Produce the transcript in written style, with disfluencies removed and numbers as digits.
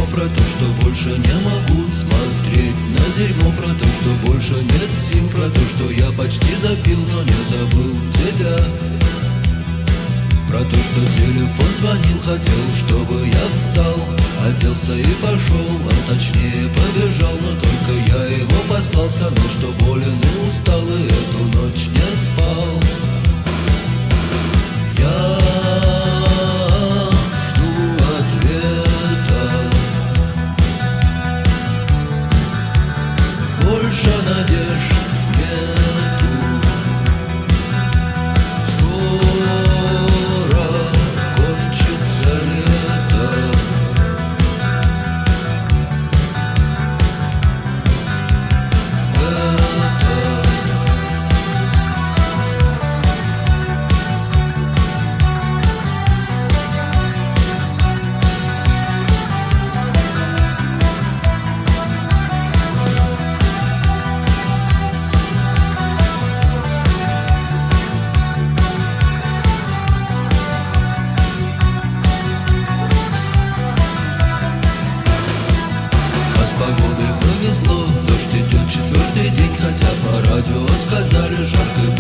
про то, что больше не могу смотреть на дерьмо, про то, что больше нет сил, про то, что я почти запил, но не забыл тебя. Про то, что телефон звонил, хотел, чтобы я встал, оделся и пошел, а точнее побежал, но только я его послал, сказал, что болен и устал, и эту ночь не спал. Я жду ответа, больше надежд нету. Скоро кончится лето. С погодой повезло, дождь идет 4-й день, хотя по радио сказали жарко.